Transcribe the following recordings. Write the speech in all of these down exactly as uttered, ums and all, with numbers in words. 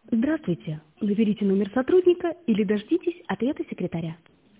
Здравствуйте. Наберите номер сотрудника или дождитесь ответа секретаря.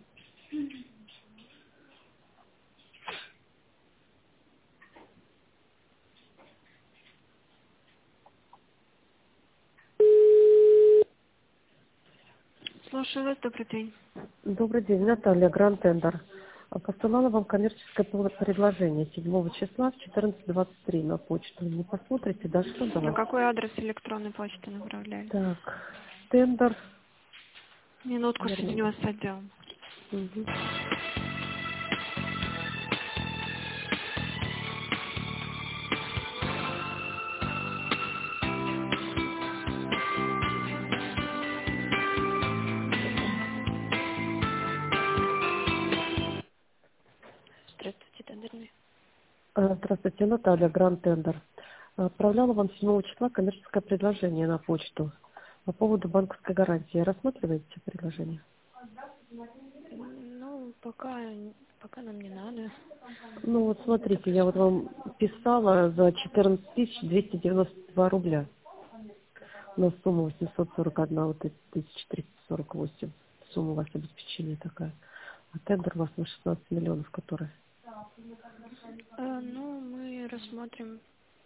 Слушаю вас, добрый день. Добрый день, Наталья, Гранд Тендер. А, Посылала вам коммерческое пл- предложение седьмого числа в четырнадцать двадцать три на почту. Не посмотрите, дошло до На вас? какой адрес электронной почты направляли? Так, тендер. Минутку, Вернее. соединю вас с отделом. Мгм. Здравствуйте, тендерный. А, Здравствуйте, Наталья, Гранд Тендер. А, Отправляла вам седьмого числа коммерческое предложение на почту по поводу банковской гарантии. Рассматриваете предложение? Ну, пока, пока нам не надо. Ну вот Это смотрите, я вот посмотрим. вам писала за четырнадцать тысяч двести девяносто два рубля. На сумму восемьсот сорок одна, вот эти тысяча триста сорок восемь. Сумма у вас обеспечения такая. А тендер у вас на шестнадцать миллионов, который. Э, ну, мы рассмотрим.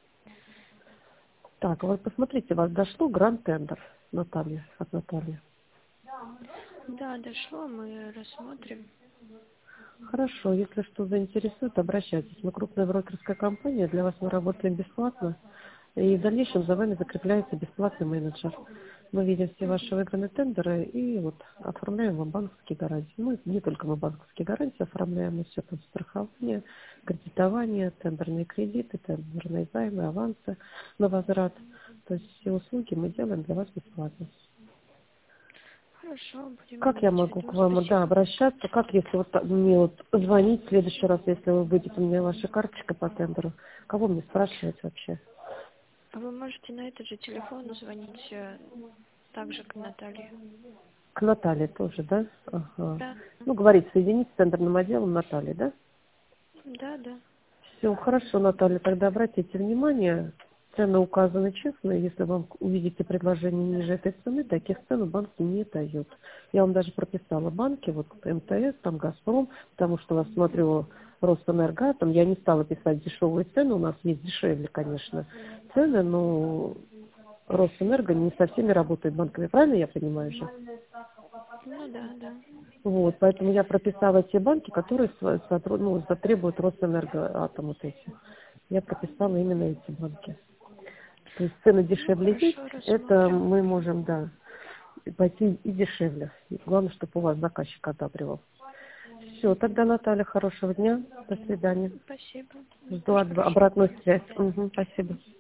Так, вот посмотрите, вас дошло гранд тендер, Наталья, от Натальи. Да, дошло, мы рассмотрим. Хорошо, если что заинтересует, обращайтесь. Мы крупная брокерская компания, для вас мы работаем бесплатно. И в дальнейшем за вами закрепляется бесплатный менеджер. Мы видим все ваши выигранные тендеры и вот оформляем вам банковские гарантии. Ну, не только мы банковские гарантии оформляем, мы все там страхование, кредитование, тендерные кредиты, тендерные займы, авансы на возврат. То есть все услуги мы делаем для вас бесплатно. Хорошо, будем Как я иметь в могу к виду. вам, да, Спасибо. обращаться? Как, если вот так мне вот звонить в следующий раз, если вы будете у меня ваша карточка по тендеру? Кого мне спрашивать вообще? А вы можете на этот же телефон звонить э, также к Наталье. К Наталье тоже, да? Ага. Да, Ну, говорить, соединить с тендерным отделом Натальи, да? да, да. Все, хорошо, Наталья, тогда обратите внимание, цены указаны честно, если вам увидите предложение ниже этой цены, таких цен банки не дают. Я вам даже прописала банки, вот МТС, там Газпром, потому что у вас, смотрю, Росэнергатом, я не стала писать дешевые цены, у нас есть дешевле, конечно, цены, но Росэнерго не со всеми работает банками, правильно я понимаю же? Ну да, да. Вот, поэтому я прописала те банки, которые сво- сотруд- ну, затребуют Росэнергоатом вот эти. Я прописала именно эти банки. То есть цены Ну дешевле есть, хорошо, это рассмотрим. мы можем, да, пойти и дешевле. И главное, чтобы у вас заказчик одабривал. Все, тогда, Наталья, хорошего дня. До свидания. Спасибо. Вам Жду тоже об- хорошего обратную дня. До связь. свидания. Мгм, спасибо.